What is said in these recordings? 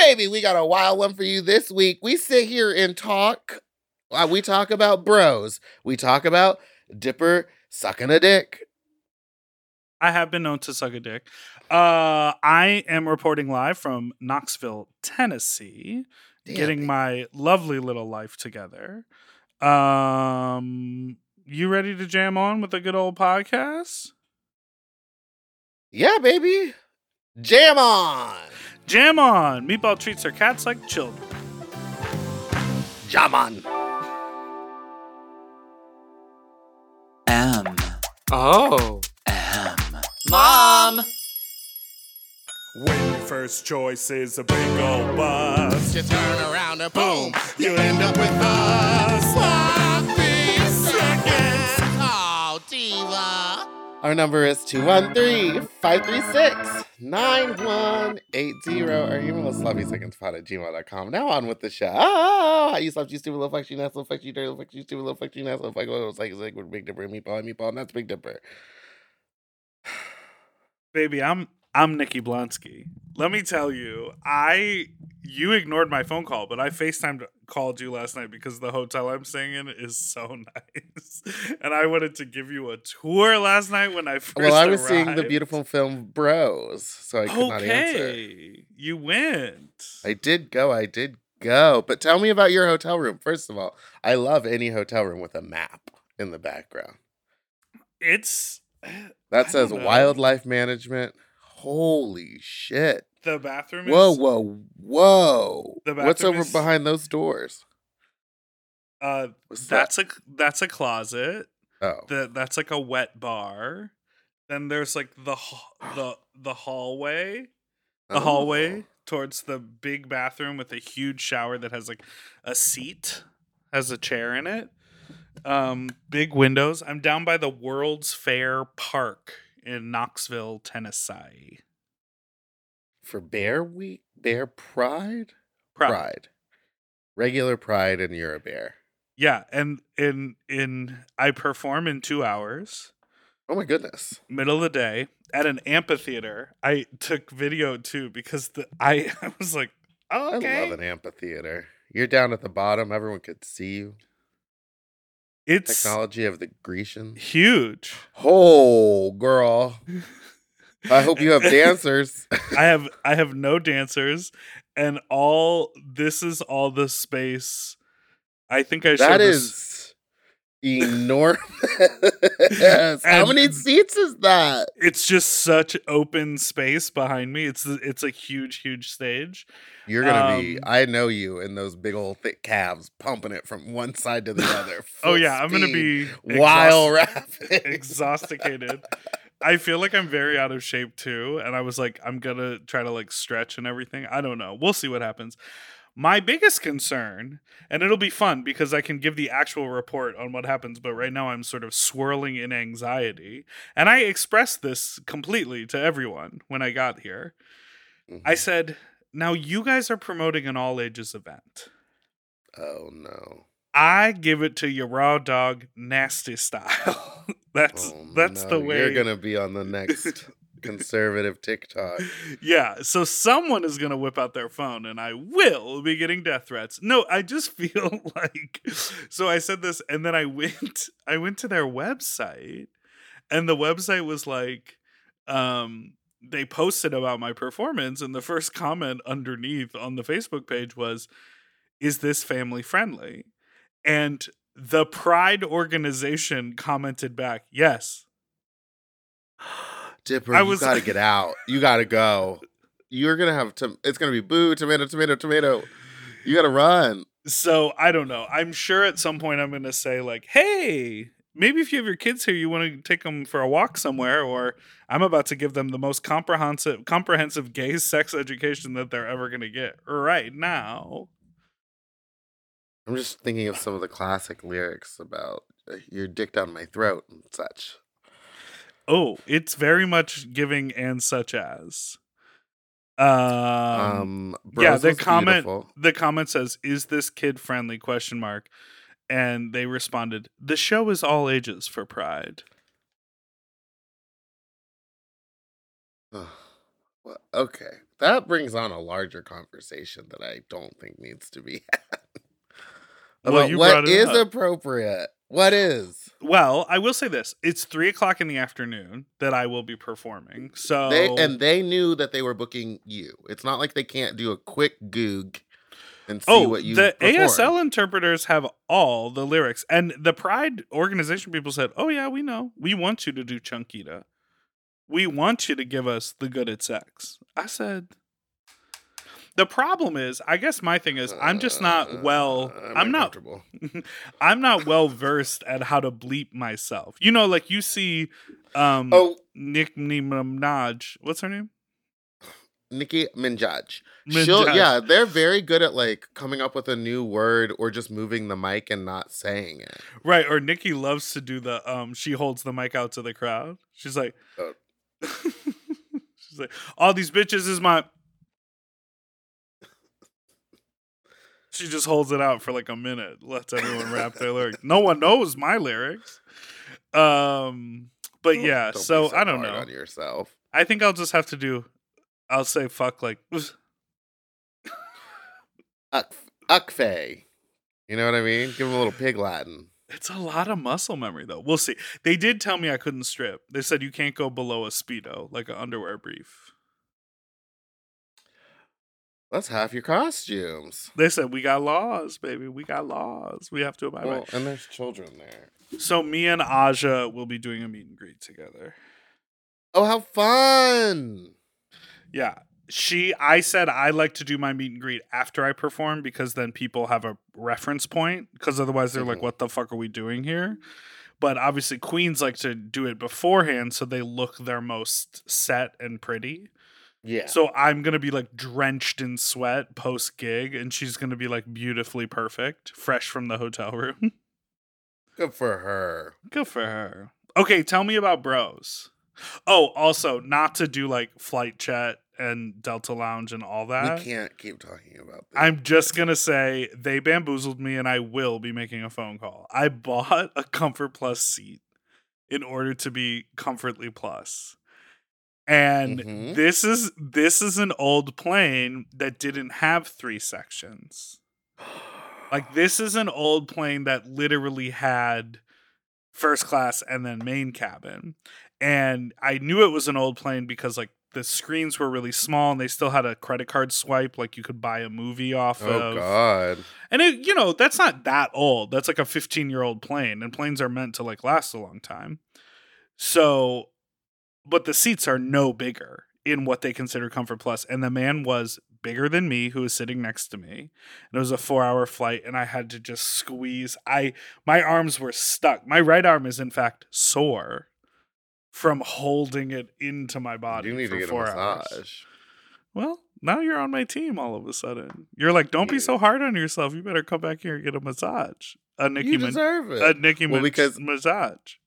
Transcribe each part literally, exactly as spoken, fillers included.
baby, we got a wild one for you this week. We sit here and talk. Uh, we talk about bros. We talk about Dipper sucking a dick. I have been known to suck a dick. Uh, I am reporting live from Knoxville, Tennessee, Damn, getting baby. my lovely little life together. Um, you ready to jam on with a good old podcast? Yeah, baby. Jam on. Jam on. Meatball treats her cats like children. Jam on. M. Oh. M. Mom! When your first choice is a big old bus, You turn around and boom, you end up with us. sloppy seconds. Oh, diva. Our number is two one three, five three six, nine one eight zero. Our email is sloppy seconds pod at gmail dot com. Now on with the show. Oh, how you slept, you stupid little fuck, you nasty little fuck, you dirty little fuck, you stupid little fuck, you nasty little fuck. What it was like, it's like with Big Dipper and Meatball and Meatball, and that's Big Dipper. Baby, I'm I'm Nikki Blonsky. Let me tell you, I you ignored my phone call, but I FaceTime called you last night because the hotel I'm staying in is so nice. And I wanted to give you a tour last night when I first Well, I was arrived. seeing the beautiful film Bros, so I could not answer. Okay, you went. I did go, I did go. But tell me about your hotel room. First of all, I love any hotel room with a map in the background. It's That I says don't know. wildlife management. Holy shit. The bathroom Whoa, is whoa, whoa. The What's bathroom over is- behind those doors? uh What's that's a that's a closet. Oh. The, that's like a wet bar. Then there's like the h- the the hallway. The Oh. hallway towards the big bathroom with a huge shower that has like a seat, has a chair in it. Um, big windows. I'm down by the World's Fair Park in Knoxville, Tennessee. For Bear Week? Bear Pride? Proud. Pride. Regular Pride and you're a bear. Yeah, and in in I perform in two hours, Oh my goodness. middle of the day at an amphitheater. I took video too because the I, I was like, oh, okay. I love an amphitheater. You're down at the bottom. Everyone could see you. It's Technology of the Grecians. huge. Oh, girl. I hope you have dancers. I have I have no dancers, and all this is all the space. I think I showed That this. is enormous. How And- many seats is that? It's just such open space behind me. It's it's a huge, huge stage. You're gonna be. Um, I know you in those big old thick calves, pumping it from one side to the other. Oh full yeah, I'm gonna speed, be while exhaust- rapping. exhausted. I feel like I'm very out of shape too, and I was like, I'm gonna try to like stretch and everything. I don't know. We'll see what happens. My biggest concern, and it'll be fun because I can give the actual report on what happens, but right now I'm sort of swirling in anxiety. And I expressed this completely to everyone when I got here. Mhm. I said, now you guys are promoting an all ages event. Oh no. I give it to you raw dog nasty style. that's Oh, that's no. the way You're gonna be on the next conservative TikTok. Yeah, so someone is going to whip out their phone and I will be getting death threats. No, I just feel like so I said this and then I went I went to their website and the website was like um they posted about my performance and the first comment underneath on the Facebook page was, is this family friendly? And the Pride organization commented back, yes. Dipper, I you was- gotta get out. You gotta go. You're gonna have to. It's gonna be boo, tomato, tomato, tomato. You gotta run. So I don't know. I'm sure at some point I'm going to say like, hey, maybe if you have your kids here, you want to take them for a walk somewhere, or I'm about to give them the most comprehensive, comprehensive gay sex education that they're ever going to get right now. I'm just thinking of some of the classic lyrics about uh, your dick down my throat and such. Oh, it's very much giving and such as. Um, Um, yeah, Bros the was comment beautiful. the comment says, "Is this kid friendly?" question mark, and they responded, "The show is all ages for Pride." Well, okay, that brings on a larger conversation that I don't think needs to be had. Well, About you what brought it is up. appropriate. What is? Well, I will say this. It's three o'clock in the afternoon that I will be performing. So They and they knew that they were booking you. It's not like they can't do a quick goog and see Oh, what you the perform. A S L interpreters have all the lyrics. And the Pride organization people said, oh, yeah, we know. We want you to do Chunkita. We want you to give us the good at sex. I said, the problem is, I guess my thing is, I'm just not well, Uh, I'm I'm not, uncomfortable. I'm not well versed at how to bleep myself. You know, like you see um, Oh, Nick Minaj, what's her name? Nicki Minaj. She'll, Minaj. yeah, they're very good at like coming up with a new word or just moving the mic and not saying it. Right, or Nikki loves to do the um she holds the mic out to the crowd. She's like Oh. She's like, all these bitches is my She just holds it out for like a minute, lets everyone rap their lyrics. No one knows my lyrics. Um but yeah, Don't be so, I don't hard know. on yourself. I think I'll just have to do I'll say fuck like Uck, Uckfay. You know what I mean? Give him a little pig Latin. it's a lot of muscle memory though. We'll see. They did tell me I couldn't strip. They said you can't go below a Speedo, like an underwear brief. That's half your costumes. They said we got laws, baby. We got laws. We have to abide by. Well, and there's children there. So me and Aja will be doing a meet and greet together. Oh, how fun! Yeah. She I said I like to do my meet and greet after I perform because then people have a reference point. Because otherwise they're like, Mhm. what the fuck are we doing here? But obviously queens like to do it beforehand so they look their most set and pretty. Yeah. So I'm gonna be like drenched in sweat post gig, and she's gonna be like beautifully perfect, fresh from the hotel room. Good for her. Good for her. Okay, tell me about Bros. Oh, also, not to do like Flight Chat and Delta Lounge and all that. We can't keep talking about this. I'm just gonna say they bamboozled me, and I will be making a phone call. I bought a Comfort Plus seat in order to be Comfortly Plus. And Mhm. this is this is an old plane that didn't have three sections. Like this is an old plane that literally had first class and then main cabin. And I knew it was an old plane because like the screens were really small and they still had a credit card swipe, like you could buy a movie off Oh of. God. And it, you know, that's not that old. That's like a fifteen year old plane, and planes are meant to like last a long time. So, but the seats are no bigger in what they consider Comfort Plus. And the man was bigger than me, who was sitting next to me. And it was a four hour flight, and I had to just squeeze. I my arms were stuck. My right arm is in fact sore from holding it into my body. You need for to get a four massage. hours. Well, now you're on my team all of a sudden. You're like, don't be Yeah. so hard on yourself. You better come back here and get a massage. A Nicki You Min- deserve it. a Nicki Well, Min- because- massage.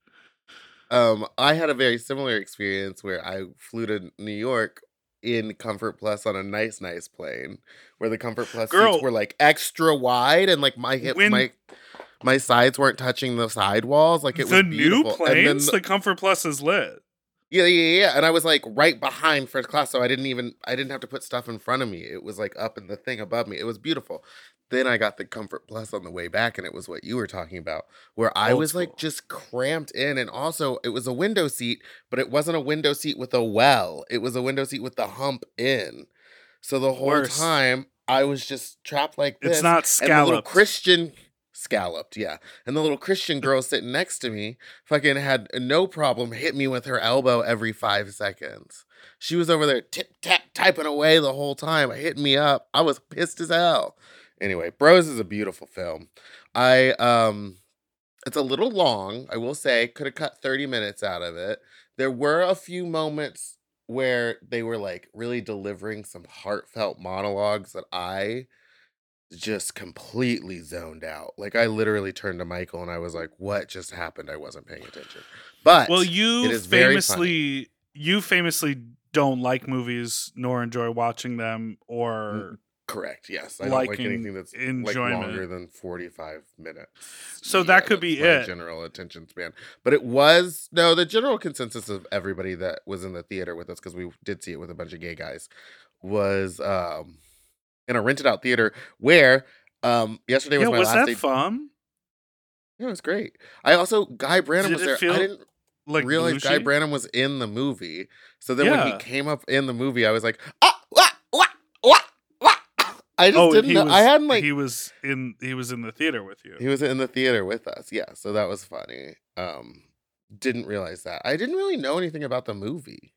Um, I had a very similar experience where I flew to New York in Comfort Plus on a nice, nice plane, where the Comfort Plus Girl. seats were like extra wide and like my hip, When- my my sides weren't touching the sidewalls. Like it was The new beautiful. And then planes, the- the Comfort Plus is lit. yeah, yeah, yeah. And I was like right behind first class, so I didn't even I didn't have to put stuff in front of me. It was like up in the thing above me. It was beautiful. Then I got the Comfort Plus on the way back, and it was what you were talking about, where I Old was school. like just cramped in, and also it was a window seat, but it wasn't a window seat with a well. It was a window seat with the hump in. So the whole Worse. time I was just trapped like this. It's not And the little scalloped. Christian scalloped, yeah. And the little Christian girl sitting next to me fucking had no problem hit me with her elbow every five seconds. She was over there tip tap typing away the whole time, hitting me up. I was pissed as hell. Anyway, Bros is a beautiful film. I um it's a little long, I will say. Could have cut thirty minutes out of it. There were a few moments where they were like really delivering some heartfelt monologues that I just completely zoned out. Like I literally turned to Michael and I was like, what just happened? I wasn't paying attention. But Well, it you is very famously you famously don't like movies nor enjoy watching them or correct, yes. I don't like liking anything that's like enjoyment. longer than forty-five minutes. So that could be that's my it. general attention span. But it was, no, the general consensus of everybody that was in the theater with us, because we did see it with a bunch of gay guys, was um in a rented out theater where um yesterday was Yeah, my was last that day. fun? Yeah, it was great. I also Guy Branum Did was it there. feel I didn't like realize Guy bluesy? Branum was in the movie. So then when he Yeah. came up in the movie, I was like, ah, wah, wah, wah, wah. I just Oh, and didn't he know. was I hadn't like he was in he was in the theater with you. he was in the theater with us. Yeah, so that was funny. Um, didn't realize that. I didn't really know anything about the movie.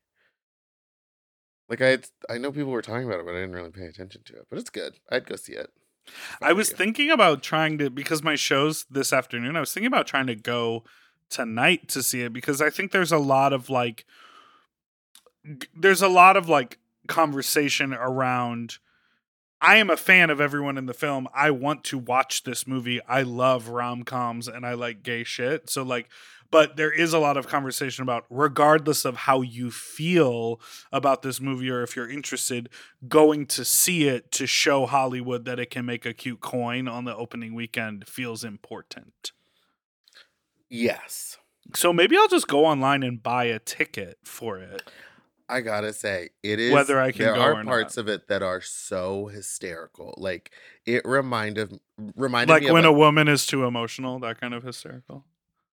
Like I, had, I know people were talking about it, but I didn't really pay attention to it. But it's good. I'd go see it. I was Funny. thinking about trying to, because my show's this afternoon, I was thinking about trying to go tonight to see it because I think there's a lot of like, g- there's a lot of like conversation around. I am a fan of everyone in the film. I want to watch this movie. I love rom-coms and I like gay shit. So like, but there is a lot of conversation about, regardless of how you feel about this movie or if you're interested, going to see it to show Hollywood that it can make a cute coin on the opening weekend feels important. Yes. So maybe I'll just go online and buy a ticket for it. I gotta say, it is. Whether I can there go are or parts not. of it that are so hysterical. Like it reminded reminded Like me of when like, a woman is too emotional, that kind of hysterical.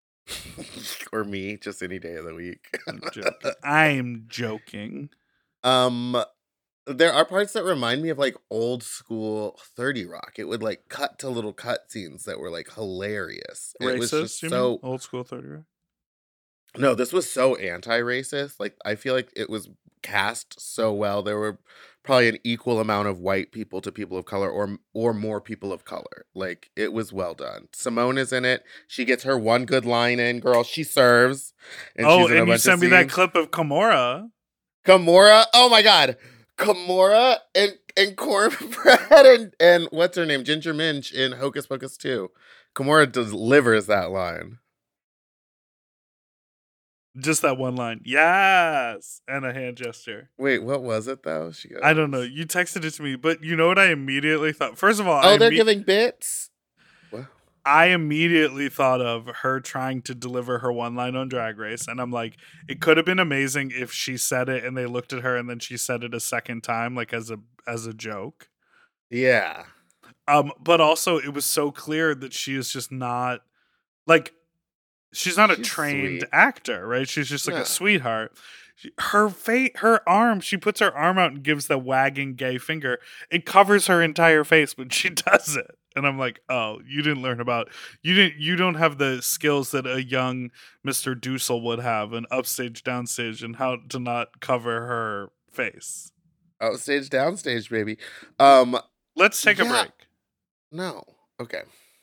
or me, just any day of the week. I'm joking. I'm joking. um, there are parts that remind me of like old school thirty Rock. It would like cut to little cut scenes that were like hilarious. It was Racist, just you so mean? Old school thirty, right? no, this was so anti-racist. Like I feel like it was cast so well. There were probably an equal amount of white people to people of color, or or more people of color. Like it was well done. Simone is in it. She gets her one good line in. Girl, she serves. And Oh, she's in a and you bunch sent of me that scenes. clip of Kimura. Kimura. Oh my God. Kimura and and Cornbread and and what's her name? Ginger Minch in Hocus Pocus two. Kimura delivers that line. Just that one line. Yes. And a hand gesture. Wait, what was it though? She goes, I don't know. You texted it to me, but you know what I immediately thought? First of all, oh, I, they're imme- giving bits. What? I immediately thought of her trying to deliver her one line on Drag Race. And I'm like, it could have been amazing if she said it and they looked at her and then she said it a second time, like as a as a joke. Yeah. Um, but also it was so clear that she is just not like she's not a She's trained sweet. actor, right? She's just like No. a sweetheart. She- Her face, her arm, she puts her arm out and gives the wagging gay finger. It covers her entire face when she does it. And I'm like, oh, you didn't learn about you didn't you don't have the skills that a young Mister Dussel would have, an upstage, downstage, and how to not cover her face. Outstage, downstage, baby. Um, Let's take a Yeah. break. no. Okay.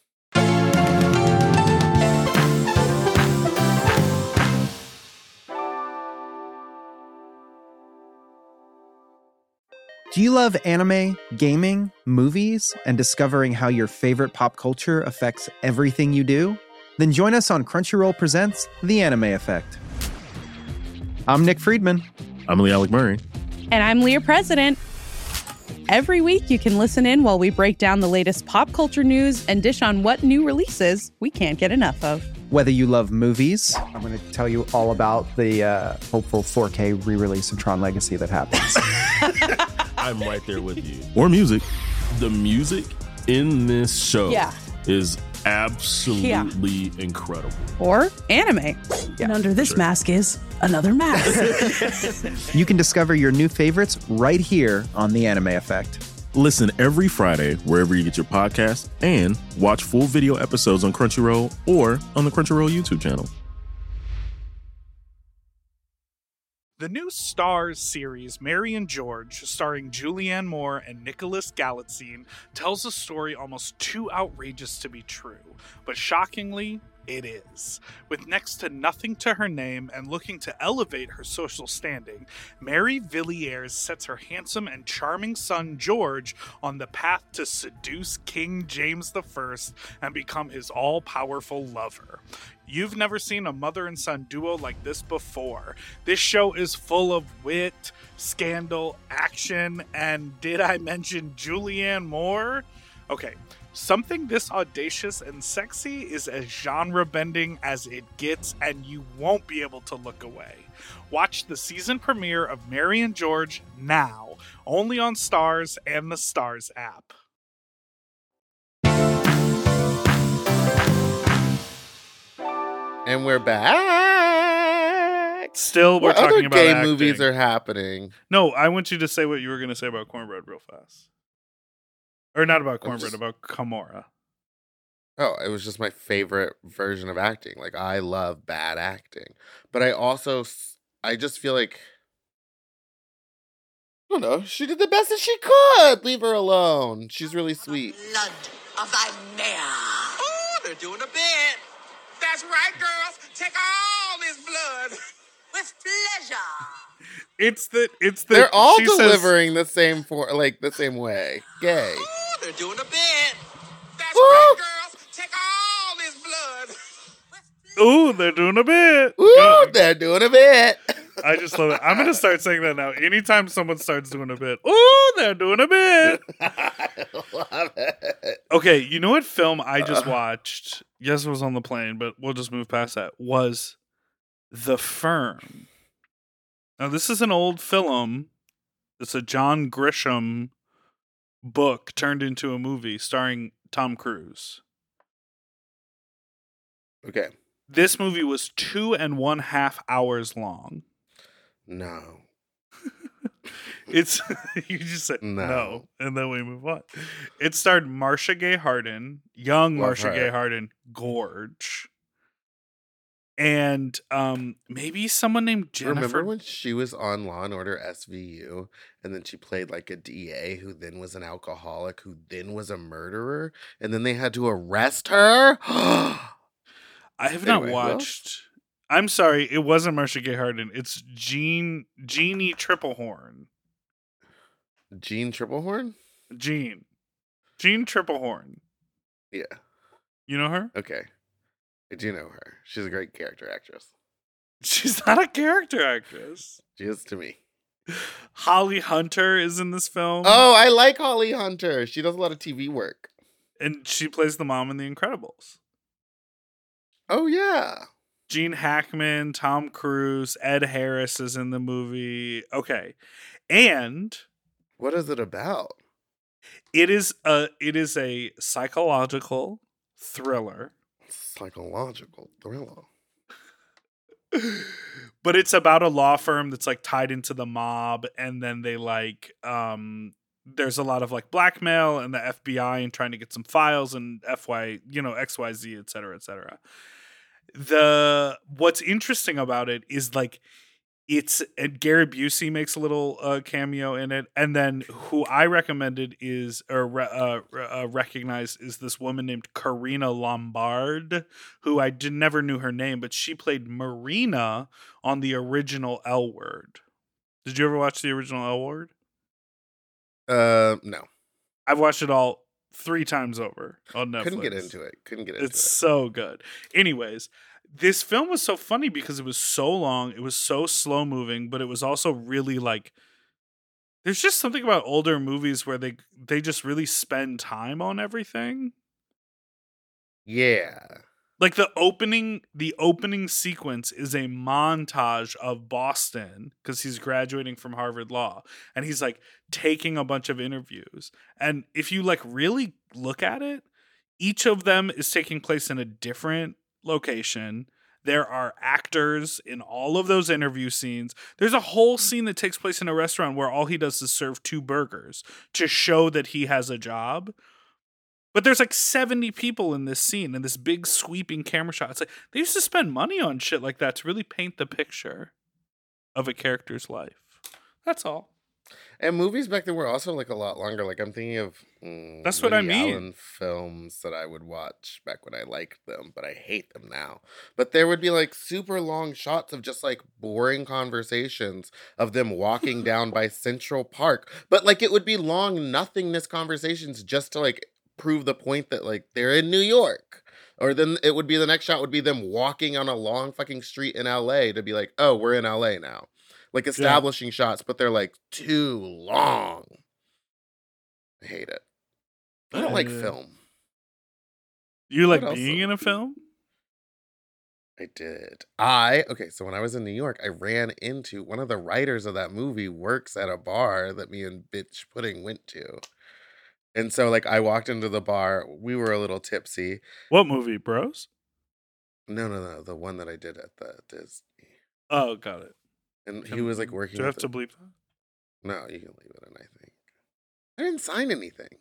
Do you love anime, gaming, movies, and discovering how your favorite pop culture affects everything you do? Then join us on Crunchyroll Presents The Anime Effect. I'm Nick Friedman. I'm Lee Alec Murray. And I'm Leah President. Every week, you can listen in while we break down the latest pop culture news and dish on what new releases we can't get enough of. Whether you love movies, I'm going to tell you all about the uh, hopeful four K re-release of Tron Legacy that happens. I'm right there with you. Or music. The music in this show Yeah. is absolutely incredible. Or anime. And under this sure. mask is another mask. You can discover your new favorites right here on The Anime Effect. Listen every Friday wherever you get your podcasts and watch full video episodes on Crunchyroll or on the Crunchyroll YouTube channel. The new Stars series, Mary and George, starring Julianne Moore and Nicholas Galitzine, tells a story almost too outrageous to be true, but shockingly, it is. With next to nothing to her name and looking to elevate her social standing, Mary Villiers sets her handsome and charming son George on the path to seduce King James the First and become his all-powerful lover. You've never seen a mother and son duo like this before. This show is full of wit, scandal, action, and did I mention Julianne Moore? Okay, something this audacious and sexy is as genre-bending as it gets, and you won't be able to look away. Watch the season premiere of Mary and George now, only on Starz and the Starz app. And we're back. Still, we're what talking other about gay acting. movies are happening? No, I want you to say what you were going to say about Cornbread real fast. Or not about Cornbread, just- about Kimora. Oh, it was just my favorite version of acting. Like, I love bad acting. But I also, s- I just feel like, I don't know, she did the best that she could. Leave her alone. She's really sweet. Blood of thy mare. Oh, they're doing a bit. That's right, girls. Take all this blood. With pleasure. It's the, it's the, They're all she says- delivering the same for like the same way. Gay. Oh, they're doing a bit. That's Woo! right, girls. Take all this blood. Ooh, they're doing a bit. Ooh, they're doing a bit. I just love it. I'm going to start saying that now. Anytime someone starts doing a bit, ooh, they're doing a bit. I love it. Okay, you know what film I just watched? Yes, it was on the plane, but we'll just move past that. Was The Firm. Now, this is an old film. It's a John Grisham book turned into a movie starring Tom Cruise. Okay. This movie was two and one half hours long. No. It's you just said No. no. and then we move on. It starred Marcia Gay Harden, young Love Marcia her. Gay Harden, gorge, and um maybe someone named Jennifer. Remember when she was on Law and Order S V U and then she played like a D A who then was an alcoholic who then was a murderer and then they had to arrest her? I have not Anyway, who else? watched. I'm sorry, it wasn't Marcia Gay Harden. It's Jean Jeannie Triplehorn. Jean Triplehorn? Jean, Jean Triplehorn. Yeah. You know her? Okay. I do know her. She's a great character actress. She's not a character actress. She is to me. Holly Hunter is in this film. Oh, I like Holly Hunter. She does a lot of T V work. And she plays the mom in The Incredibles. Oh, yeah. Gene Hackman, Tom Cruise, Ed Harris is in the movie. Okay. And What is it about? it is a it is a psychological thriller. Psychological thriller. But it's about a law firm that's like tied into the mob, and then they like um there's a lot of like blackmail and the F B I and trying to get some files and F Y, you know, X Y Z, et cetera, et cetera. The what's interesting about it is like it's and Gary Busey makes a little uh, cameo in it, and then who I recommended is or re- uh, uh, recognized is this woman named Karina Lombard, who I did never knew her name, but she played Marina on the original L Word. Did you ever watch the original L Word? Uh, no. I've watched it all three times over on Netflix. Couldn't get into it. Couldn't get into It's it. so good. Anyways, this film was so funny because it was so long, it was so slow moving, but it was also really like there's just something about older movies where they they just really spend time on everything. Yeah. Like the opening the opening sequence is a montage of Boston because he's graduating from Harvard Law and he's like taking a bunch of interviews. And if you like really look at it, each of them is taking place in a different location. There are actors in all of those interview scenes. There's a whole scene that takes place in a restaurant where all he does is serve two burgers to show that he has a job. But there's like seventy people in this scene and this big sweeping camera shot. It's like they used to spend money on shit like that to really paint the picture of a character's life. That's all. And movies back then were also like a lot longer. Like I'm thinking of mm, That's what I Woody mean. Allen films that I would watch back when I liked them, but I hate them now. But there would be like super long shots of just like boring conversations of them walking down by Central Park. But like it would be long nothingness conversations just to like prove the point that like they're in New York. Or then it would be the next shot would be them walking on a long fucking street in L A to be like, oh, we're in L A now. Like establishing yeah. shots, but they're like too long. I hate it. I don't like Uh, film. You like What else? being in a film? I did. I okay, so when I was in New York, I ran into one of the writers of that movie works at a bar that me and Bitch Pudding went to. And so like I walked into the bar, we were a little tipsy. What movie, Bros? No, no, no, the one that I did at the Disney. Oh, got it. And he Can- was like working Do I have with to the- bleep that? No, you can leave it in, I think. I didn't sign anything.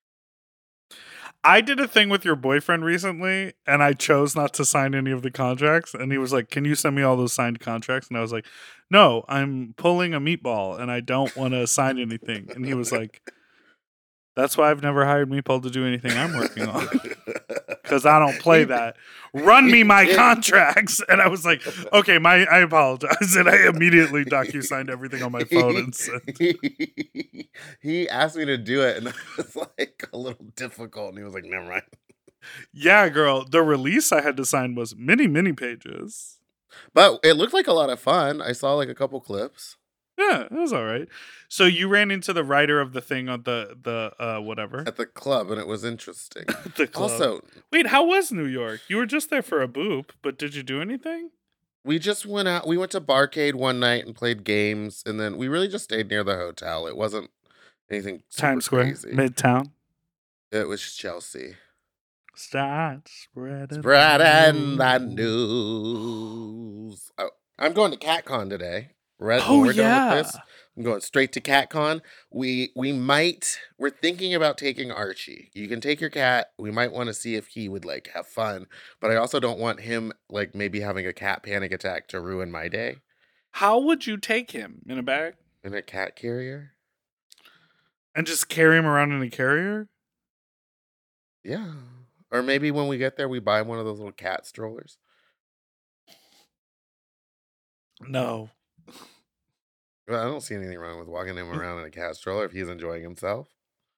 I did a thing with your boyfriend recently, and I chose not to sign any of the contracts. And he was like, "Can you send me all those signed contracts?" And I was like, "No, I'm pulling a meatball, and I don't want to sign anything." And he was like, "That's why I've never hired Meatball to do anything I'm working on, because I don't play that. Run me my contracts." And I was like, "Okay, my I apologize." And I immediately docu-signed everything on my phone and sent. he, he asked me to do it, and it was like a little difficult. And he was like, "Never mind." Yeah, girl. The release I had to sign was many, many pages. But it looked like a lot of fun. I saw like a couple clips Yeah, it was all right. So you ran into the writer of the thing on the the uh whatever at the club, and it was interesting. the club. Also, Wait, how was New York? You were just there for a boop, but did you do anything? we just went out. We went to Barcade one night and played games, and then we really just stayed near the hotel. It wasn't anything super Times Square, crazy. Midtown. It was Chelsea. Start spreading. Spreading the news. news. Oh, I'm going to CatCon today. Right Oh, when we're done yeah. with this, I'm going straight to CatCon. We we might we're thinking about taking Archie. You can take your cat. We might want to see if he would like have fun, but I also don't want him like maybe having a cat panic attack to ruin my day. How would you take him in a bag In a cat carrier? and just carry him around in a carrier? Yeah. Or maybe when we get there, we buy one of those little cat strollers. No. Well, I don't see anything wrong with walking him around in a cat stroller if he's enjoying himself.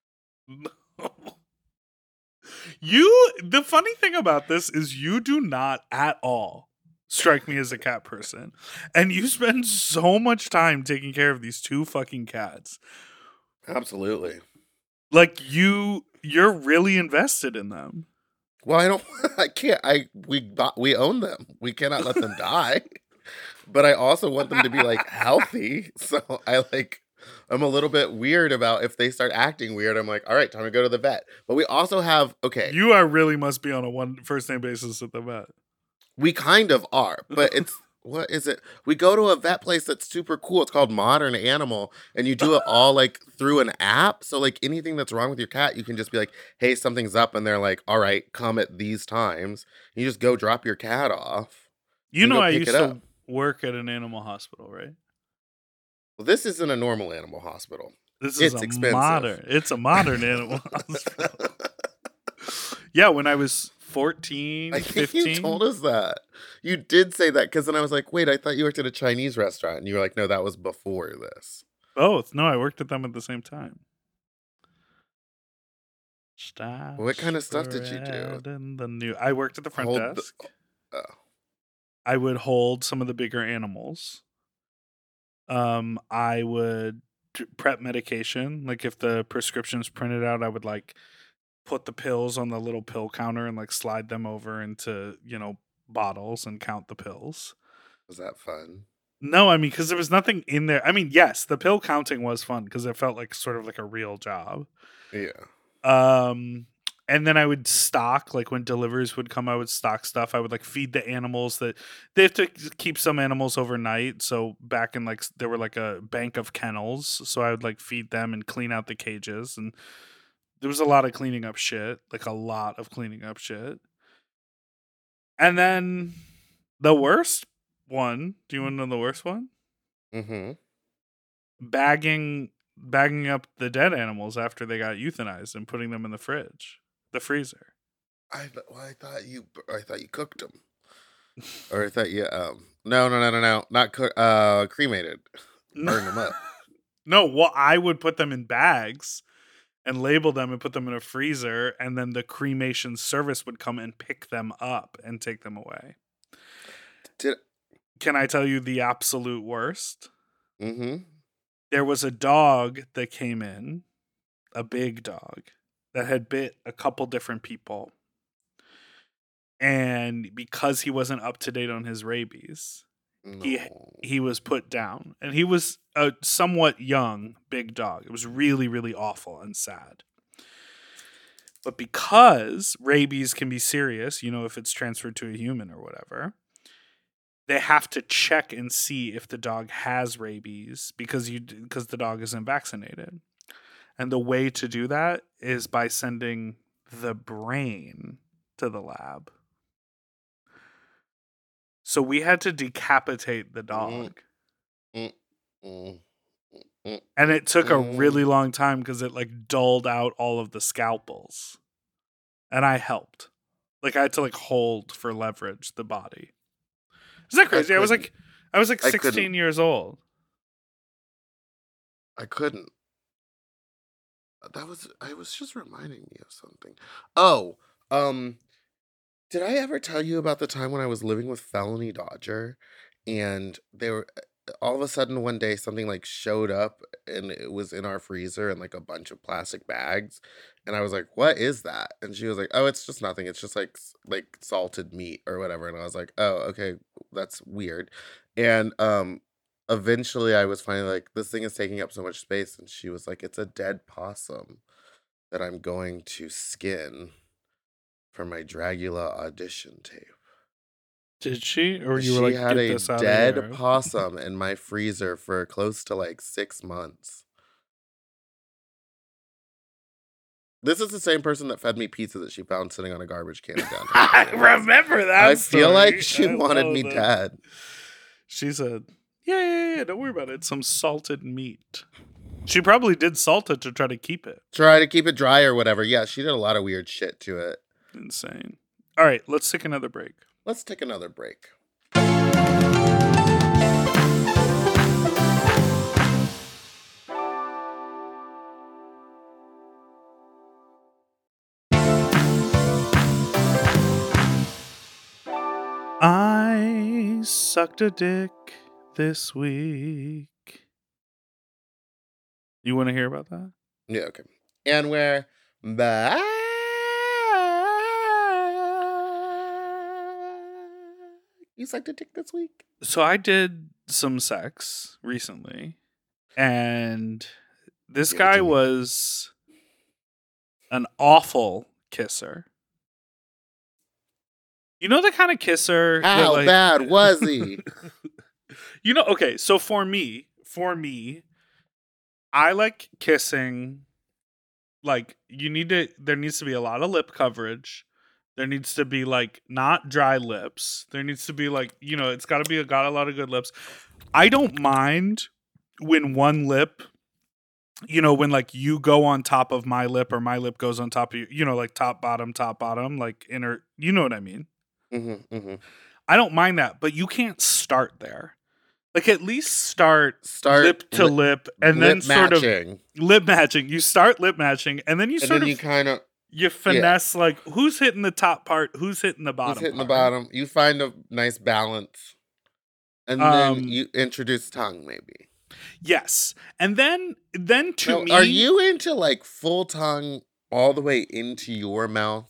You, the funny thing about this is you do not at all strike me as a cat person. And you spend so much time taking care of these two fucking cats. Absolutely. Like you, you're really invested in them. Well, I don't. I can't. I we bought- we own them. We cannot let them die. But I also want them to be like healthy. So I like. I'm a little bit weird about if they start acting weird. I'm like, all right, time to go to the vet. But we also have okay. You are really must be on a one first name basis at the vet. We kind of are, but it's what is it? We go to a vet place that's super cool. It's called Modern Animal, and you do it all like through an app. So like anything that's wrong with your cat, you can just be like, "Hey, something's up," and they're like, "All right, come at these times." You just go drop your cat off. You and know, go I pick used it to up. work at an animal hospital, right? Well, this isn't a normal animal hospital. This is It's a expensive. modern. It's a modern animal hospital. Yeah, when I was fourteen, I think fifteen. you told us that. You did say that because then I was like, wait, I thought you worked at a Chinese restaurant. And you were like, no, that was before this. Both. No, I worked at them at the same time. Stop What kind of stuff did you do? spreading The new. I worked at the front Hold the- desk. Oh. I would hold some of the bigger animals. Um, I would d- prep medication. Like if the prescription's printed out, I would like put the pills on the little pill counter and like slide them over into, you know, bottles and count the pills. Was that fun? No, I mean, because there was nothing in there. I mean, yes, the pill counting was fun because it felt like sort of like a real job. Yeah. Um, and then I would stock, like when deliveries would come, I would stock stuff. I would like feed the animals that they have to keep some animals overnight. So back in like, s- there were like a bank of kennels. So I would like feed them and clean out the cages. And there was a lot of cleaning up shit, like a lot of cleaning up shit. And then the worst one, do you want to know the worst one? Mm-hmm. Bagging bagging up the dead animals after they got euthanized and putting them in the fridge, the freezer. I th- well, I thought you I thought you cooked them. Or I thought you um no no no no no not cook uh cremated. Burned them up. No, well, I would put them in bags and label them and put them in a freezer, and then the cremation service would come and pick them up and take them away. Did Can I tell you the absolute worst? mm-hmm. There was a dog that came in, a big dog, that had bit a couple different people. And because he wasn't up to date on his rabies, No. he he was put down. And he was a somewhat young big dog. It was really, really awful and sad. But because rabies can be serious, you know, if it's transferred to a human or whatever, they have to check and see if the dog has rabies because you because the dog isn't vaccinated. And the way to do that is by sending the brain to the lab. So we had to decapitate the dog. Mm, mm, mm, And it took a mm. really long time because it like dulled out all of the scalpels. And I helped. Like I had to like hold for leverage the body. Is that crazy? I, I was like I was like I sixteen couldn't. years old. I couldn't. That was I was just reminding me of something. Oh, um did I ever tell you about the time when I was living with Felony Dodger and they were all of a sudden one day something like showed up and it was in our freezer in like a bunch of plastic bags and I was like, "What is that?" And she was like, "Oh, it's just nothing. It's just like s- like salted meat or whatever." And I was like, "Oh, okay, that's weird." And um eventually I was finally like, "This thing is taking up so much space." And she was like, "It's a dead possum that I'm going to skin for my Dragula audition tape." Did she? Or you She were like, had get a this out dead of here? possum in my freezer for close to like six months. This is the same person that fed me pizza that she found sitting on a garbage can in downtown. I Minneapolis. remember that. I feel like story. she I wanted love me that. dead. She said, yeah, yeah, yeah, don't worry about it. It's some salted meat. She probably did salt it to try to keep it. Try to keep it dry or whatever. Yeah, she did a lot of weird shit to it. Insane. All right, let's take another break. Let's take another break. I sucked a dick this week. You want to hear about that? Yeah, okay. And we're back. You sucked a dick this week? So I did some sex recently, and this Give it guy to me. was an awful kisser. You know the kind of kisser that, How like- bad was he? You know, okay, so for me, for me, I like kissing, like, you need to, there needs to be a lot of lip coverage. There needs to be, like, not dry lips. There needs to be, like, you know, it's got to be, got a lot of good lips. I don't mind when one lip, you know, when, like, you go on top of my lip or my lip goes on top of you, you know, like, top, bottom, top, bottom, like, inner, you know what I mean? Mm-hmm, mm-hmm. I don't mind that, but you can't start there. Like, at least start, Start lip to lip- lip, and then Lip sort matching. of lip matching. You start lip matching, and then you And sort then of you kind of you finesse like who's hitting the top part, who's hitting the bottom. who's hitting the part. bottom. You find a nice balance. And Um, then you introduce tongue, maybe. Yes, and then then to Now, me, are you into like full tongue all the way into your mouth?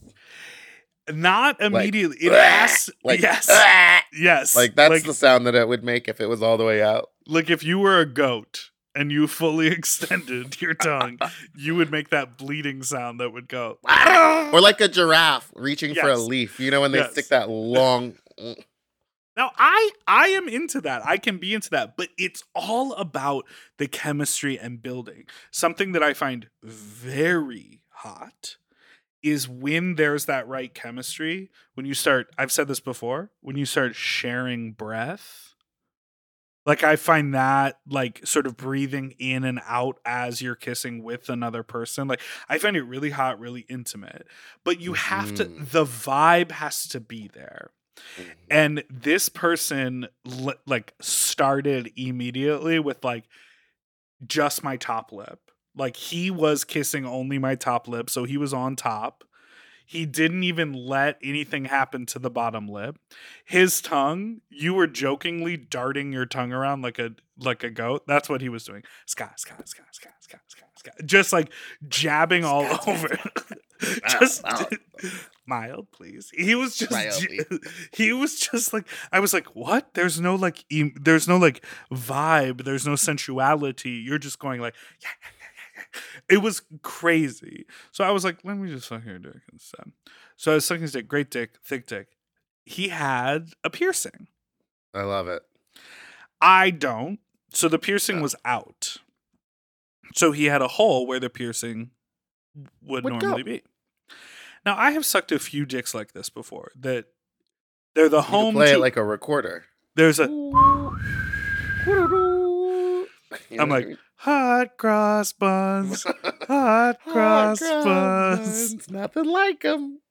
not immediately? it "Bleh," has like, yes, "Bleh." yes. Like that's like, the sound that it would make if it was all the way out. like if you were a goat and you fully extended your tongue, you would make that bleeding sound that would go. Or like a giraffe reaching for a Yes. leaf. You know when they Yes. stick that long. Now, I I am into that. I can be into that, but it's all about the chemistry and building. Something that I find very hot is when there's that right chemistry, when you start, I've said this before, when you start sharing breath. Like I find that like sort of breathing in and out as you're kissing with another person. Like I find it really hot, really intimate. But you have to, Mhm. the vibe has to be there. And this person li- like started immediately with like just my top lip. Like he was kissing only my top lip, so he was on top. He didn't even let anything happen to the bottom lip. His tongue, you were jokingly darting your tongue around like a like a goat. That's what he was doing. Ska, ska, ska, ska, ska, ska, ska. Just like jabbing all over. just mild. mild, please. He was just Mildly. he was just like I was like, what? There's no like em- there's no like vibe, there's no sensuality. You're just going like yeah, yeah, yeah, yeah, yeah. It was crazy. So I was like, let me just suck your dick instead. So I was sucking his dick, great dick, thick dick. He had a piercing. I love it. I don't. So the piercing No. was out. So he had a hole where the piercing would, Would normally go. be. Now I have sucked a few dicks like this before. That they're the You home. can play to, it like a recorder. there's a. You know I'm what I like mean? hot cross buns, hot Hot cross cross buns. buns, nothing like them.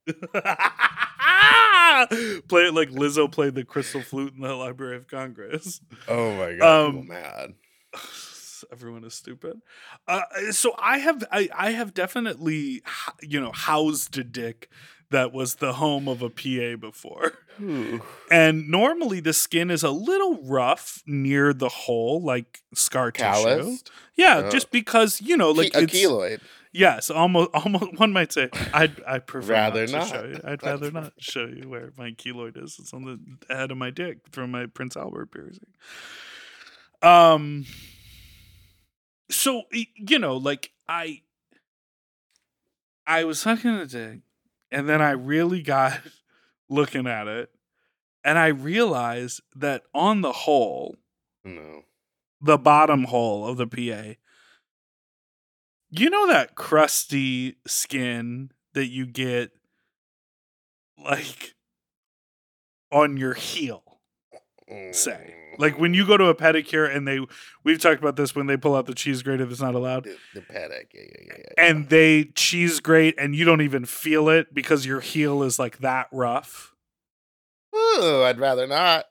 Play it like Lizzo played the crystal flute in the Library of Congress. Oh my god, Um, I'm mad. Everyone is stupid. Uh, so I have, I, I have definitely, you know, housed a dick that was the home of a P A before. Ooh. And normally the skin is a little rough near the hole, like scar tissue. Calloused? Yeah, Oh. just because you know, like Ke- a it's keloid. yes, almost, almost. One might say, I'd, I prefer Rather not to not. show you. I'd rather not show you where my keloid is. It's on the head of my dick from my Prince Albert piercing. Um. So y- you know, like I, I was sucking a dick, and then I really got looking at it, and I realized that on the hole, No. the bottom hole of the P A, you know that crusty skin that you get, like on your heel. Say, like when you go to a pedicure and they, we've talked about this when they pull out the cheese grater that's not allowed. the, the pedic, yeah, yeah, yeah, yeah. And they cheese grate and you don't even feel it because your heel is like that rough. Ooh, I'd rather not.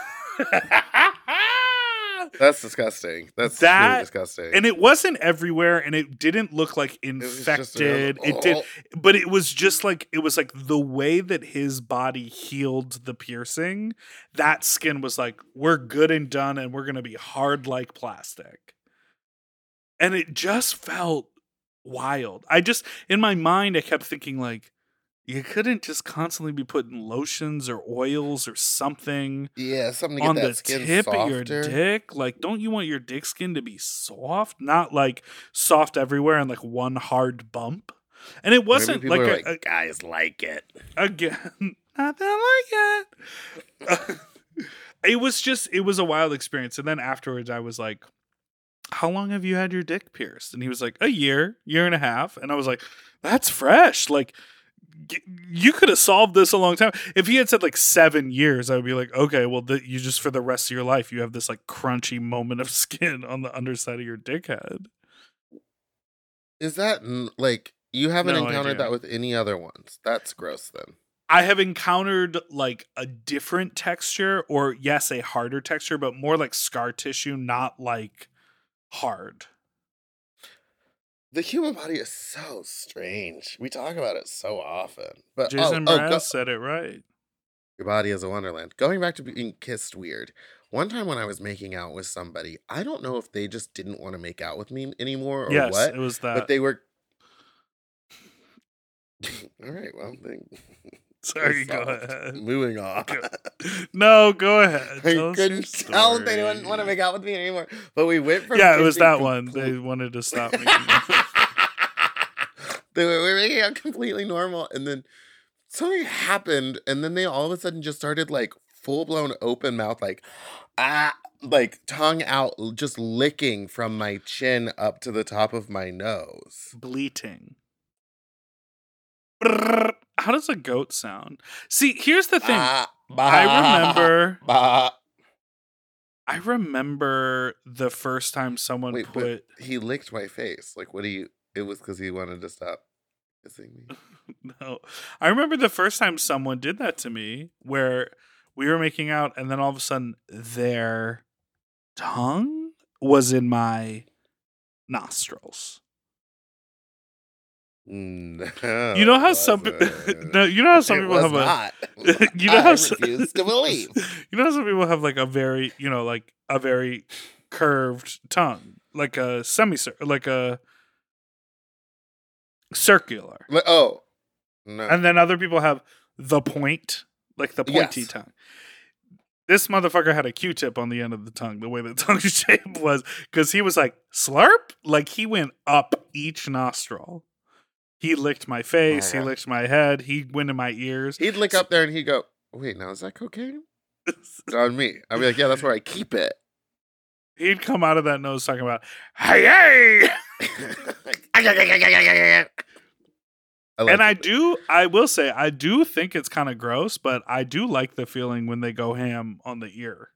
That's disgusting. That's That- really disgusting. And it wasn't everywhere and it didn't look like It was just a- infected. It did, but it was just like, it was like the way that his body healed the piercing, that skin was like, we're good and done and we're going to be hard like plastic. And it just felt wild. I just, in my mind, I kept thinking like, you couldn't just constantly be putting lotions or oils or something Yeah, something to get on that the skin tip softer. of your dick. Like, don't you want your dick skin to be soft? Not like soft everywhere and like one hard bump. And it Maybe wasn't people like, are a, like, a- guys like it. again, nothing like it. It was just, it was a wild experience. And then afterwards, I was like, how long have you had your dick pierced? And he was like, a year, year and a half. And I was like, that's fresh. Like, g- you could have solved this a long time. If he had said like seven years, I would be like, okay, well, th- you just for the rest of your life, you have this like crunchy moment of skin on the underside of your dickhead. Is that n- like you haven't No encountered idea. that with any other ones? That's gross then. I have encountered like a different texture, or yes, a harder texture, but more like scar tissue, not like hard. The human body is so strange. We talk about it so often. But Jason oh, oh, Mraz go- said it right. your body is a wonderland. Going back to being kissed weird. One time when I was making out with somebody, I don't know if they just didn't want to make out with me anymore or Yes, what. it was that. But they were. All right, well, then. Sorry, go solved. ahead. Moving on. Go- No, go ahead. I Tell us couldn't your tell if they didn't story. want to make out with me anymore. But we went from Yeah, it was kissing that one. complete- They wanted to stop making out. they were, we were making out completely normal, and then something happened, and then they all of a sudden just started like full blown open mouth, like ah, like tongue out, just licking from my chin up to the top of my nose. Bleating. Brrr. How does a goat sound? See, here's the thing. Ah, I bah, remember bah. I remember the first time someone Wait, put but he licked my face. Like, what do you? It was because he wanted to stop kissing me. no. I remember the first time someone did that to me where we were making out and then all of a sudden their tongue was in my nostrils. No, You know how it some people wasn't. no, you know how some It people was have a not. you know I how s- refuse to believe. You know how some people have like a very, you know, like a very curved tongue, like a semi like a circular. Like, oh, No. And then other people have the point, like the pointy Yes. tongue. This motherfucker had a Q-tip on the end of the tongue, the way the tongue shape was, because he was like, slurp? Like he went up each nostril. He licked my face. Oh, he yeah. licked my head. He went in my ears. He'd look up there and he'd go, wait, now is that cocaine? It's on me. I'd be like, yeah, that's where I keep it. He'd come out of that nose talking about, hey, hey! I like And I it. do, I will say, I do think it's kind of gross, but I do like the feeling when they go ham on the ear.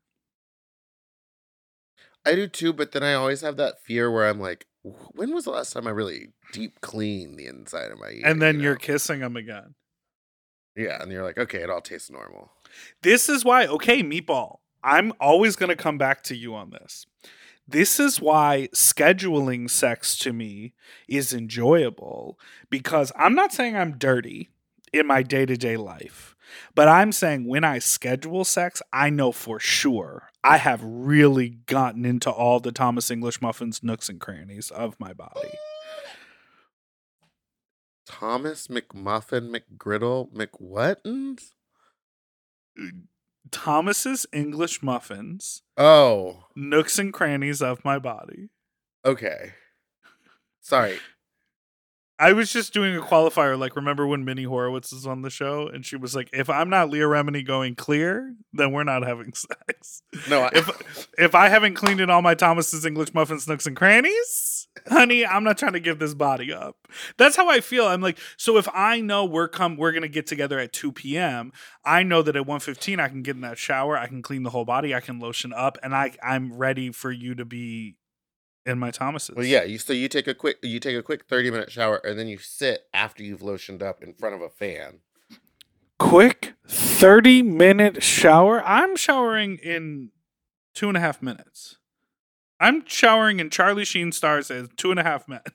I do too, but then I always have that fear where I'm like, when was the last time I really deep cleaned the inside of my ear? And then you you're know? kissing them again. Yeah, and you're like, okay, it all tastes normal. This is why, okay, Meatball, I'm always going to come back to you on this. This is why scheduling sex to me is enjoyable, because I'm not saying I'm dirty in my day-to-day life, but I'm saying when I schedule sex, I know for sure I have really gotten into all the Thomas English Muffins nooks and crannies of my body. Thomas McMuffin McGriddle McWhattens? Thomas's English Muffins, Oh, nooks and crannies of my body. okay. Sorry. I was just doing a qualifier. Like, remember when Minnie Horowitz was on the show and she was like, if I'm not Leah Remini going clear, then we're not having sex. No, I, If if I haven't cleaned in all my Thomas's English Muffins, nooks and crannies, honey, I'm not trying to give this body up. That's how I feel. I'm like, so if I know we're come we're gonna get together at two p.m., I know that at one fifteen I can get in that shower, I can clean the whole body, I can lotion up, and I I'm ready for you to be in my Thomas's. well, yeah. You so you take a quick you take a quick thirty minute shower and then you sit after you've lotioned up in front of a fan. Quick thirty minute shower. I'm showering in two and a half minutes. I'm showering in Charlie Sheen stars as two and a half men.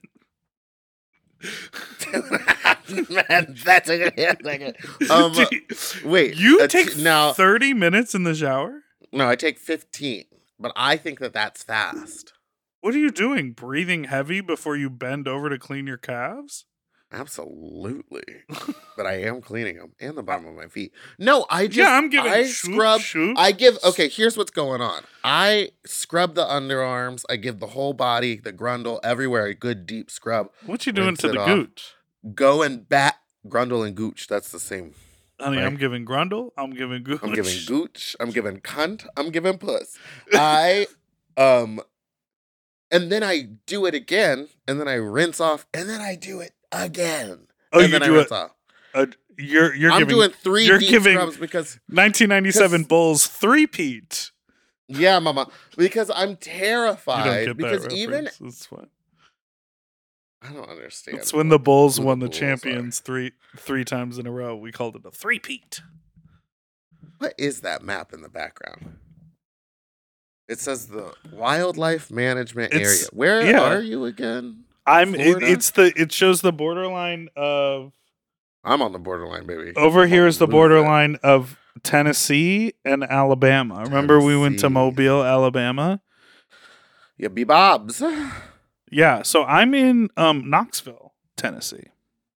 Man, that's a good. That's a good. Um, wait, you uh, take t- now. thirty minutes in the shower? No, I take fifteen, but I think that that's fast. What are you doing? Breathing heavy before you bend over to clean your calves? Absolutely, but I am cleaning them and the bottom of my feet. No, I just Yeah, I'm giving I shoop, scrub. shoop. I give. Okay, here's what's going on. I scrub the underarms. I give the whole body, the grundle, everywhere a good deep scrub. What you doing Rinse to it the off. gooch? Go and bat grundle and gooch. That's the same. Honey, Right. I'm giving grundle. I'm giving gooch. I'm giving gooch. I'm giving cunt. I'm giving puss. I um, and then I do it again, and then I rinse off, and then I do it again. Oh, and you then do I rinse it. off. Uh, you're you're I'm giving doing three you're deep giving- scrubs because nineteen ninety-seven 'cause- Bulls three-peat. yeah, mama, because I'm You terrified. don't get because that even reference. That's fine. I don't understand. It's when the Bulls who the won the Bulls are. champions three three times in a row. We called it a three-peat. What is that map in the background? It says the wildlife management area. It's- Where yeah. are you again? I'm. It, Florida? it's the. It shows the borderline of. I'm on the borderline, baby. Over I'm here on is the movement. borderline of Tennessee and Alabama. Remember we went to Tennessee. Mobile, Alabama. Yeah, be Bob's. Yeah. So I'm in um, Knoxville, Tennessee.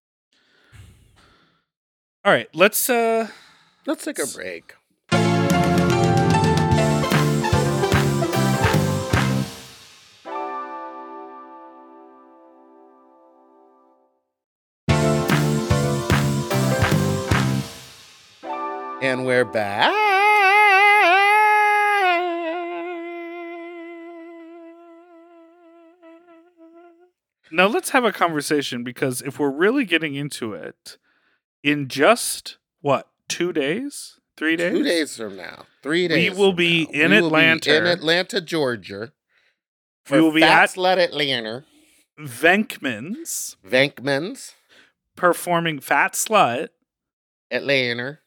All right. Let's. uh Let's take a break. And we're back. Now let's have a conversation, because if we're really getting into it, in just what, two days, three days, Two days from now. Three We days. will from be now. in We will Atlanta. in Atlanta, Georgia. we will be Fat at Slut Atlanta. Venkman's Venkman's performing Fat Slut, Atlanta.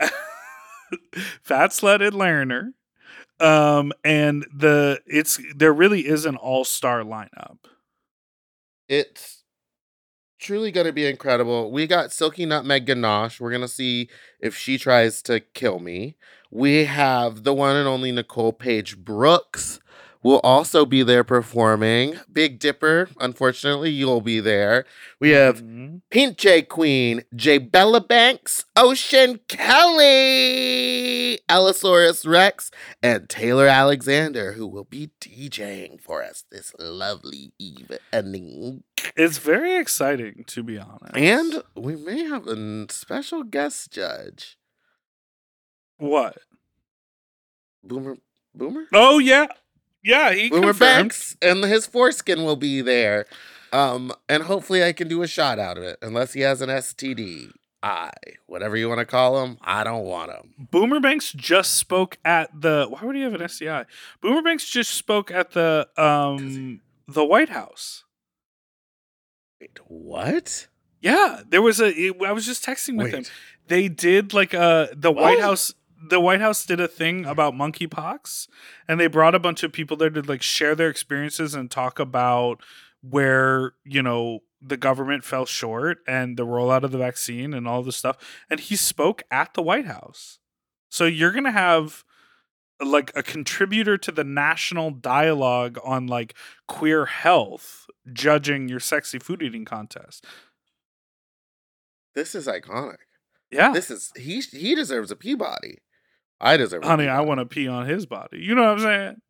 Fat Slut at Lerner, um, and the it's there really is an all star lineup. It's truly going to be incredible. We got Silky Nutmeg Ganache. We're going to see if she tries to kill me. We have the one and only Nicole Page Brooks. will also be there performing. Big Dipper, unfortunately, you'll be there. We have Mm-hmm. Pink J Queen, J Bella Banks, Ocean Kelly, Allosaurus Rex, and Taylor Alexander, who will be DJing for us this lovely evening. It's very exciting, to be honest. And we may have a n- special guest judge. What? Boomer Boomer? Oh, yeah. Yeah, he Boomer confirmed. Banks and his foreskin will be there. Um, and hopefully I can do a shot out of it, unless he has an S T D. I, whatever you want to call him, I don't want him. Boomer Banks just spoke at the. Why would he have an S T I? Boomer Banks just spoke at the um the White House. Wait, what? Yeah, there was a. I was just texting with Wait. him. They did like uh the White What? House. The White House did a thing about monkeypox, and they brought a bunch of people there to like share their experiences and talk about where, you know, the government fell short and the rollout of the vaccine and all this stuff. And he spoke at the White House. So you're going to have like a contributor to the national dialogue on like queer health judging your sexy food eating contest. This is iconic. Yeah. This is he he deserves a Peabody. I deserve a Honey, I Peabody. want to pee on his body. You know what I'm saying?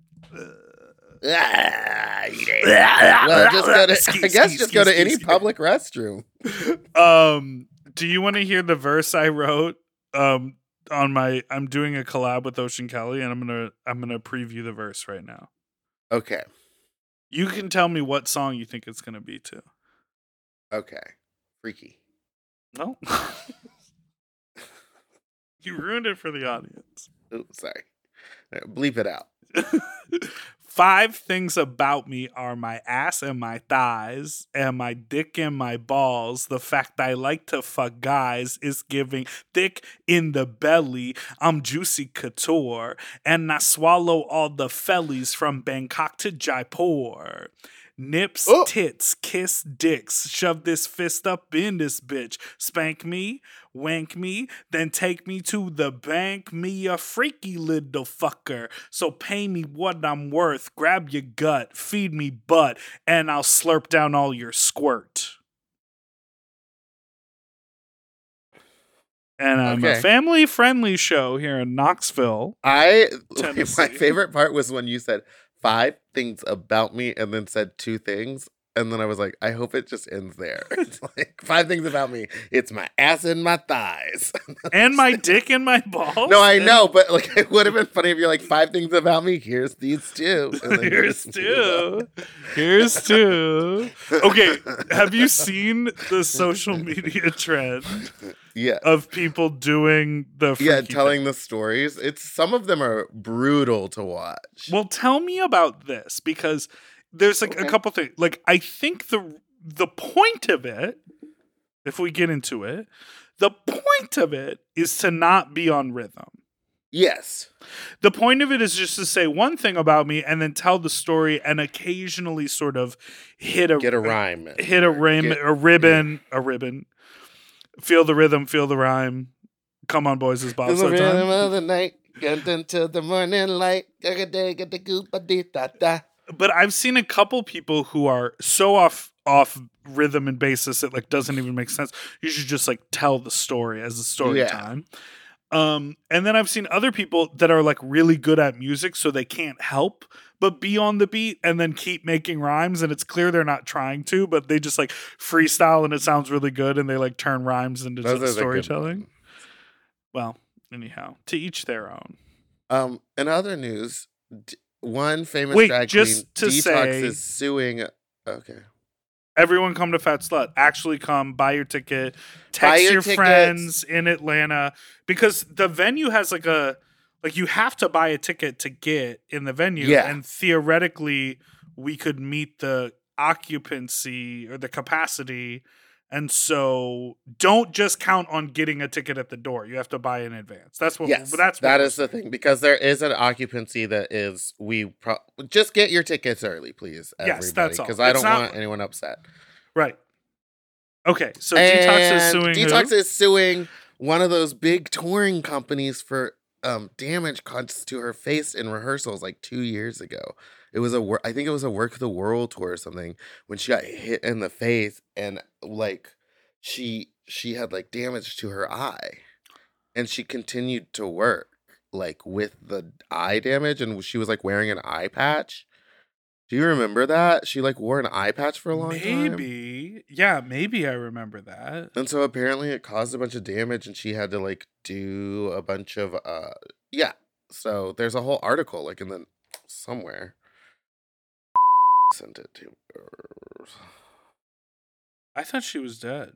Ah, yeah. Well, just go to, Ski, I guess ski, just ski, go to ski, any ski. public restroom. Um, do you want to hear the verse I wrote? Um, on my, I'm doing a collab with Ocean Kelly, and I'm gonna, I'm gonna preview the verse right now. Okay. You can tell me what song you think it's gonna be to. Okay. Freaky. No, you ruined it for the audience. Oops, sorry. Uh, Bleep it out. Five things about me are my ass and my thighs, and my dick and my balls. The fact I like to fuck guys is giving thick in the belly. I'm juicy couture, and I swallow all the fellies from Bangkok to Jaipur. Nips, Oh. tits, kiss dicks, shove this fist up in this bitch. Spank me, wank me, then take me to the bank. Me a freaky little fucker, so pay me what I'm worth. Grab your gut, feed me butt, and I'll slurp down all your squirt. And I'm Okay. a family-friendly show here in Knoxville. I my Tennessee. favorite part was when you said five things about me and then said two things. And then I was like, I hope it just ends there. It's like five things about me. It's my ass and my thighs. And my dick and my balls. No, I and know, but like it would have been funny if you're like five things about me. Here's these two. And then you Here's just move two. Here's two. on. Okay, have you seen the social media trend Yeah. of people doing the Yeah, freaky telling the stories. It's some of them are brutal to watch. Well, tell me about this, because there's like Okay. a couple things. Like, I think the the point of it, if we get into it, the point of it is to not be on rhythm. Yes. The point of it is just to say one thing about me and then tell the story and occasionally sort of hit a Get a rhyme. hit a rim, Get- a ribbon, a ribbon. Feel the rhythm, feel the rhyme. Come on, boys, it's To the bobsled rhythm time. of the night. Get into the morning light. Get the goop a dee da da. But I've seen a couple people who are so off off rhythm and basis it like doesn't even make sense. You should just like tell the story as a story Yeah. time. Um, and then I've seen other people that are like really good at music, so they can't help but be on the beat and then keep making rhymes. And it's clear they're not trying to, but they just like freestyle and it sounds really good, and they like turn rhymes into Those are the good storytelling. ones. Well, anyhow, to each their own. Um, in other news, d- one famous Wait, drag just queen, to Detox, say- is suing. Okay. Everyone come to Fat Slut. Actually come, buy your ticket, text Buy your your, tickets. friends in Atlanta, because the venue has like a like you have to buy a ticket to get in the venue. Yeah. And theoretically we could meet the occupancy or the capacity. And so don't just count on getting a ticket at the door. You have to buy in advance. That's what Yes, that's what that we're is the thing, because there is an occupancy that is we pro- just get your tickets early, please. Yes, Everybody, that's all. because I It's don't not- want anyone upset. right. Okay, so Detox is And suing Detox who? is suing one of those big touring companies for um, damage caused to her face in rehearsals like two years ago. It was a wor- I think it was a Work the World tour or something when she got hit in the face and like she she had like damage to her eye, and she continued to work like with the eye damage, and she was like wearing an eye patch. Do you remember that? She like wore an eye patch for a long time. Maybe. Yeah, maybe I remember that. And so apparently it caused a bunch of damage and she had to like do a bunch of uh yeah. So there's a whole article like in the somewhere. Sent it to her. I thought she was dead.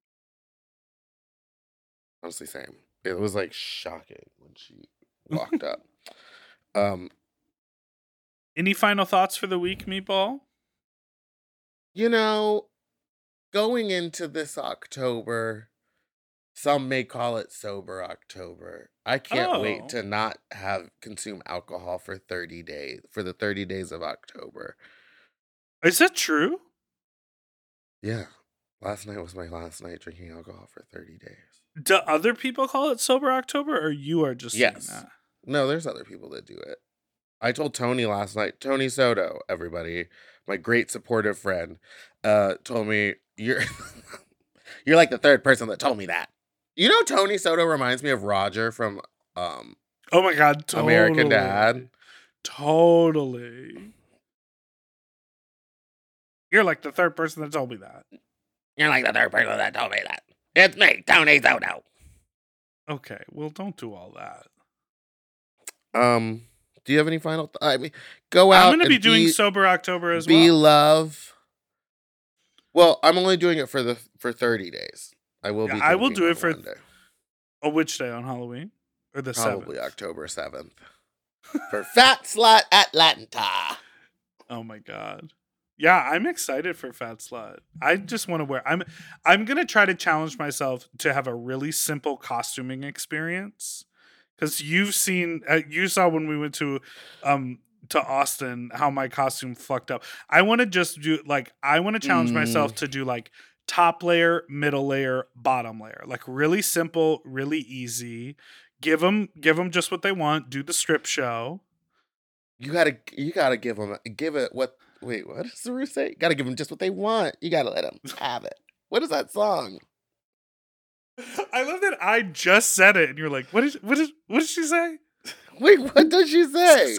Honestly, same. It was like shocking when she walked up. Um Any final thoughts for the week, Meatball? You know, going into this October, some may call it sober October. I can't Oh. wait to not have consume alcohol for thirty days, for the thirty days of October. Is that true? Yeah. Last night was my last night drinking alcohol for thirty days. Do other people call it sober October, or you are just Yes. saying that? No, there's other people that do it. I told Tony last night, Tony Soto, everybody, my great supportive friend, uh, told me, you're you're like the third person that told me that. You know, Tony Soto reminds me of Roger from um, Oh my God, totally. American Dad. Totally. You're like the third person that told me that. You're like the third person that told me that. It's me, Tony Soto. Okay, well, don't do all that. Um, do you have any final? Th- I mean, go out. I'm going to be and doing sober October as be well. love. Well, I'm only doing it for the for thirty days. I will Yeah, be. I will drinking do it on for one day. Oh, which day on Halloween? Or the Probably seventh? October seventh for Fat Slut Atlanta. Oh my God. Yeah, I'm excited for Fat Slut. I just want to wear I'm I'm going to try to challenge myself to have a really simple costuming experience, cuz you've seen uh, you saw when we went to um to Austin how my costume fucked up. I want to just do like I want to challenge Mm. myself to do like top layer, middle layer, bottom layer. Like really simple, really easy. Give them give them just what they want, do the strip show. You gotta, you gotta give them, give it what? Wait, what does the Roo say? You gotta give them just what they want. You gotta let them have it. What is that song? I love that I just said it and you're like, what is what is what did she say? Wait, what did she say?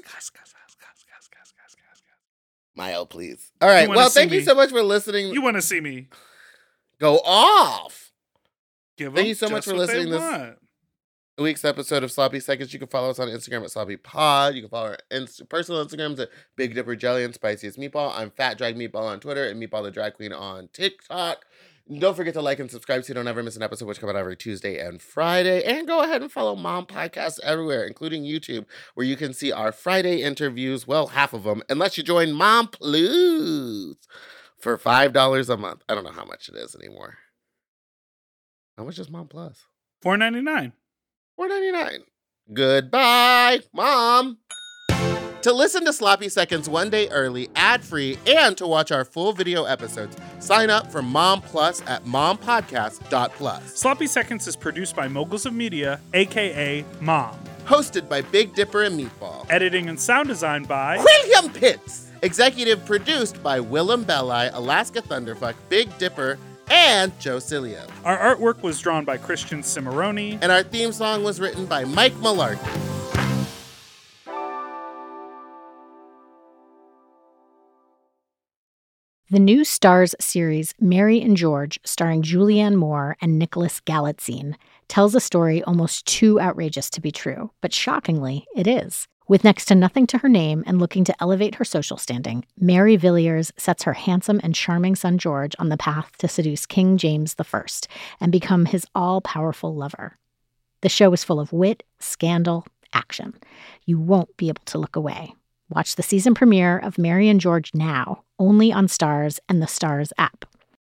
Mile, please. All right. wanna Well, see thank you me? so much for listening. You want to see me? Go off. Give Thank them you so much just for what they listening to this want. week's episode of Sloppy Seconds. You can follow us on Instagram at Sloppy Pod. You can follow our inst- personal Instagrams at Big Dipper Jelly and Spiciest Meatball. I'm Fat Drag Meatball on Twitter and Meatball the Drag Queen on TikTok. Don't forget to like and subscribe so you don't ever miss an episode, which come out every Tuesday and Friday. And go ahead and follow Mom Podcasts everywhere, including YouTube, where you can see our Friday interviews. Well, half of them, unless you join Mom Plus for five dollars a month. I don't know how much it is anymore. How much is Mom Plus? four ninety-nine. four ninety-nine. Goodbye, Mom. To listen to Sloppy Seconds one day early, ad-free, and to watch our full video episodes, sign up for Mom Plus at mom podcast dot plus. Sloppy Seconds is produced by Moguls of Media, aka Mom. Hosted by Big Dipper and Meatball. Editing and sound design by William Pitts. Executive produced by Willem Belli, Alaska Thunderfuck, Big Dipper, and Joe Cilio. Our artwork was drawn by Christian Cimarroni. And our theme song was written by Mike Malarkey. The new Starz series Mary and George, starring Julianne Moore and Nicholas Galitzine, tells a story almost too outrageous to be true, but shockingly, it is. With next to nothing to her name and looking to elevate her social standing, Mary Villiers sets her handsome and charming son George on the path to seduce King James the First and become his all-powerful lover. The show is full of wit, scandal, action. You won't be able to look away. Watch the season premiere of Mary and George now, only on Starz and the Starz app.